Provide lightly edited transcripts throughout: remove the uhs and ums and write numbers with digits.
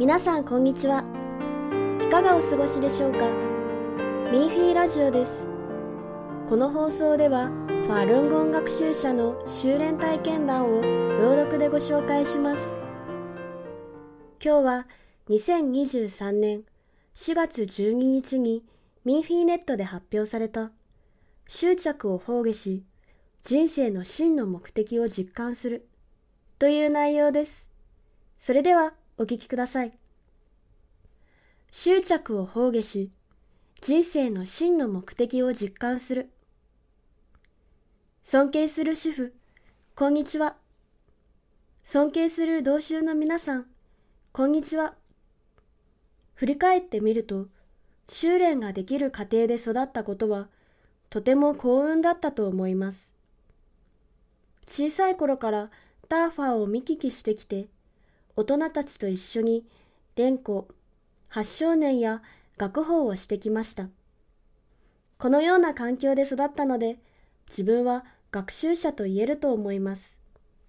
皆さんこんにちは。いかがお過ごしでしょうか。ミンフィーラジオです。この放送ではファルンゴン学習者の修練体験談を朗読でご紹介します。今日は2023年4月12日にミンフィーネットで発表された執着を放下し人生の真の目的を実感するという内容です。それではお聞きください。執着を放下し人生の真の目的を実感する。尊敬する主婦、こんにちは。尊敬する同修の皆さん、こんにちは。振り返ってみると、修練ができる家庭で育ったことはとても幸運だったと思います。小さい頃からダーファーを見聞きしてきて、大人たちと一緒に連呼、8少年や学法をしてきました。このような環境で育ったので、自分は学習者と言えると思います。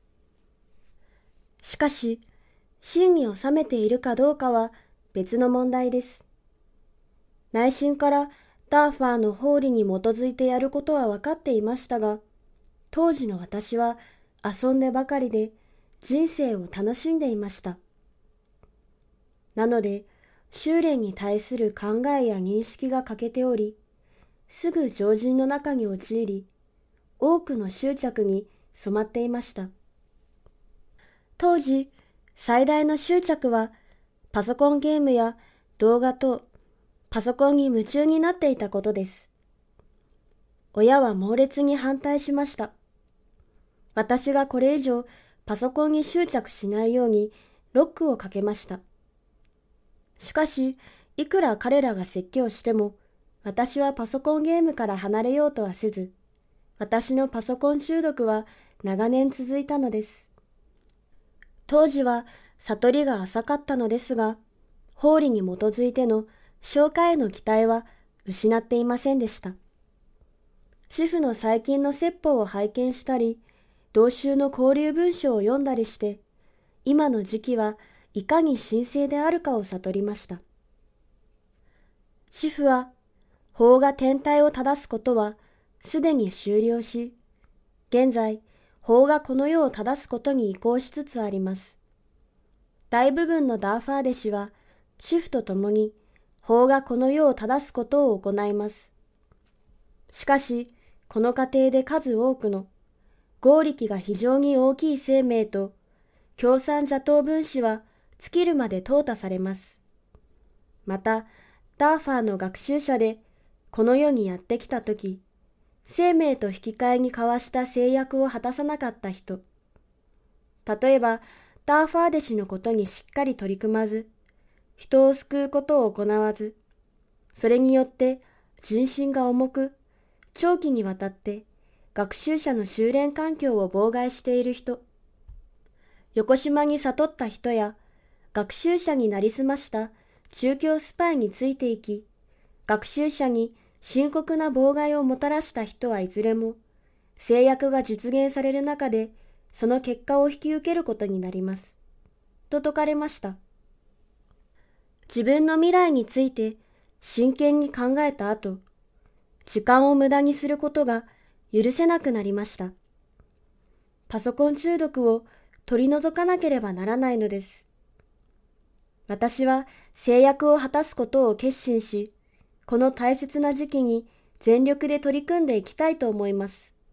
しかし、真に収めているかどうかは別の問題です。内心からダーファーの法理に基づいてやることは分かっていましたが、当時の私は遊んでばかりで人生を楽しんでいました。なので、修練に対する考えや認識が欠けており、すぐ常人の中に陥り、多くの執着に染まっていました。当時、最大の執着は、パソコンゲームや動画とパソコンに夢中になっていたことです。親は猛烈に反対しました。私がこれ以上パソコンに執着しないようにロックをかけました。しかし、いくら彼らが説教しても、私はパソコンゲームから離れようとはせず、私のパソコン中毒は長年続いたのです。当時は悟りが浅かったのですが、法理に基づいての昇華への期待は失っていませんでした。主婦の最近の説法を拝見したり、同修の交流文書を読んだりして、今の時期はいかに神聖であるかを悟りました。主婦は、法が天体を正すことはすでに終了し、現在、法がこの世を正すことに移行しつつあります。大部分のダーファー弟子は、主婦と共に、法がこの世を正すことを行います。しかし、この過程で数多くの、合力が非常に大きい生命と、共産邪党分子は尽きるまで淘汰されます。また、ダーファーの学習者で、この世にやってきたとき、生命と引き換えに交わした制約を果たさなかった人、例えば、ダーファー弟子のことにしっかり取り組まず、人を救うことを行わず、それによって人心が重く、長期にわたって学習者の修練環境を妨害している人、横島に悟った人や、学習者になりすました中共スパイについていき、学習者に深刻な妨害をもたらした人はいずれも、制約が実現される中で、その結果を引き受けることになります。と説かれました。自分の未来について真剣に考えた後、時間を無駄にすることが許せなくなりました。パソコン中毒を取り除かなければならないのです。私は制約を果たすことを決心し、この大切な時期に全力で取り組んでいきたいと思います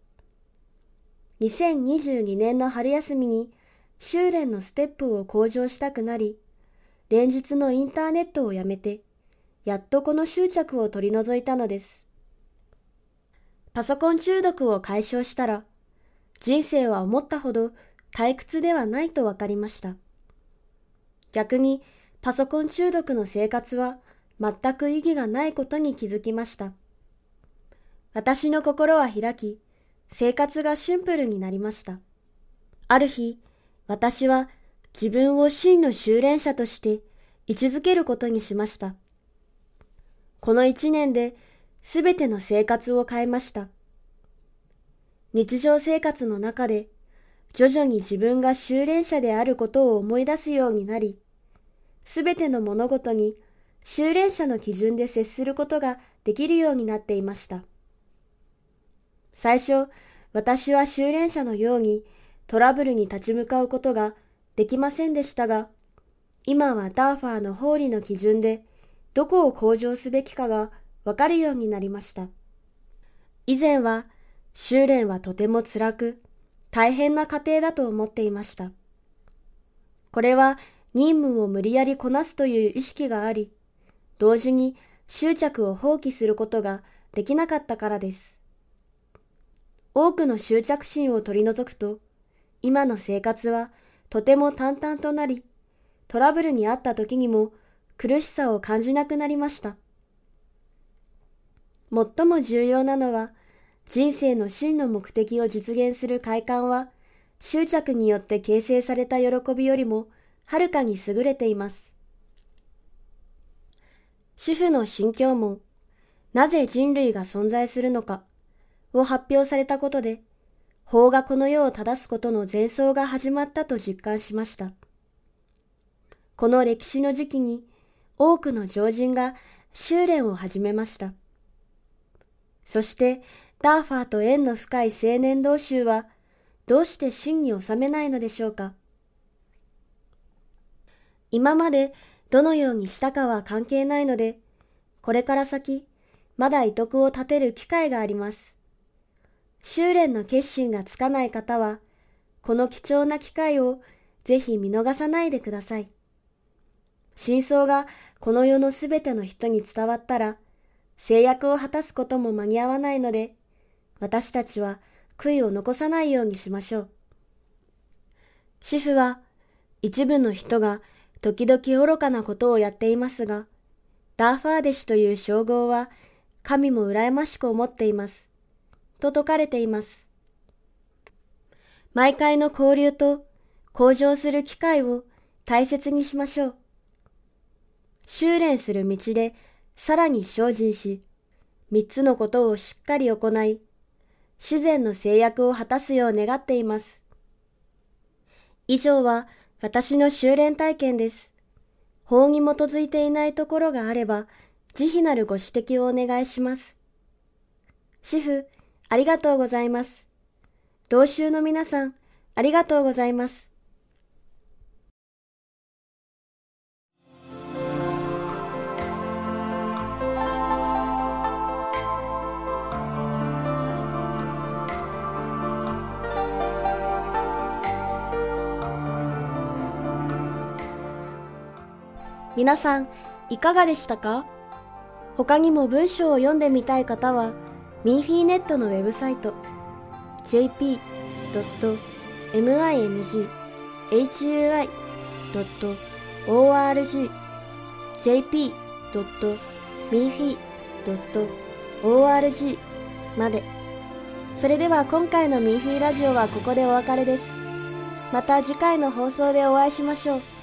。2022年の春休みに修練のステップを向上したくなり、連日のインターネットをやめて、やっとこの執着を取り除いたのです。パソコン中毒を解消したら、人生は思ったほど退屈ではないと分かりました。逆にパソコン中毒の生活は全く意義がないことに気づきました。私の心は開き、生活がシンプルになりました。ある日、私は自分を真の修練者として位置づけることにしました。この1年で全ての生活を変えました。日常生活の中で徐々に自分が修練者であることを思い出すようになり、 すべての物事に修練者の基準で接することができるようになっていました。最初、私は修練者のようにトラブルに立ち向かうことができませんでしたが、今はダーファーの法理の基準でどこを向上すべきかがわかるようになりました。以前は修練はとても辛く大変な過程だと思っていました。これは任務を無理やりこなすという意識があり、同時に執着を放棄することができなかったからです。多くの執着心を取り除くと、今の生活はとても淡々となり、トラブルにあった時にも苦しさを感じなくなりました。最も重要なのは、人生の真の目的を実現する快感は、執着によって形成された喜びよりもはるかに優れています。主婦の新教門、なぜ人類が存在するのかを発表されたことで、法がこの世を正すことの前奏が始まったと実感しました。この歴史の時期に多くの常人が修練を始めました。そしてダーファーと縁の深い青年同州はどうして真に収めないのでしょうか。今までどのようにしたかは関係ないので、これから先まだ遺徳を立てる機会があります。修練の決心がつかない方は、この貴重な機会をぜひ見逃さないでください。真相がこの世のすべての人に伝わったら、制約を果たすことも間に合わないので、私たちは悔いを残さないようにしましょう。主婦は、一部の人が時々愚かなことをやっていますが、ダーファー弟子という称号は神も羨ましく思っています。と説かれています。毎回の交流と向上する機会を大切にしましょう。修練する道でさらに精進し、三つのことをしっかり行い、自然の制約を果たすよう願っています。以上は私の修練体験です。法に基づいていないところがあれば、慈悲なるご指摘をお願いします。主婦、ありがとうございます。同修の皆さん、ありがとうございます。皆さん、いかがでしたか？他にも文章を読んでみたい方は、ミンフィーネットのウェブサイト jp.minghui.org jp.minfi.org まで。それでは今回のミンフィーラジオはここでお別れです。また次回の放送でお会いしましょう。